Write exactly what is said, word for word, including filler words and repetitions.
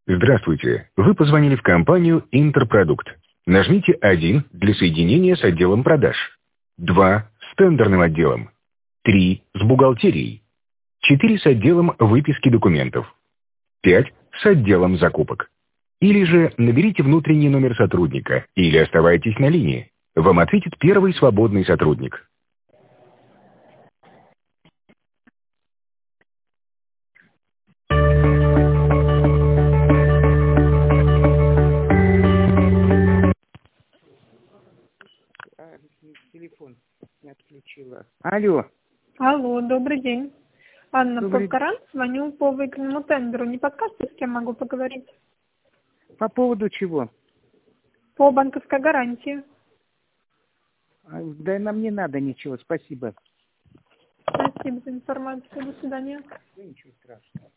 Здравствуйте. Вы позвонили в компанию «Интерпродукт». Нажмите один для соединения с отделом продаж, два с тендерным отделом, три с бухгалтерией, четыре с отделом выписки документов, пять с отделом закупок. Или же наберите внутренний номер сотрудника или оставайтесь на линии. Вам ответит первый свободный сотрудник. А, телефон не отключила. Алло. Алло, добрый день. Анна Добрый... Повкаран, звоню по выигранному тендеру. Не подскажете, с кем могу поговорить? По поводу чего? По банковской гарантии. А, да нам не надо ничего, спасибо. Спасибо за информацию. До свидания. Да ничего страшного.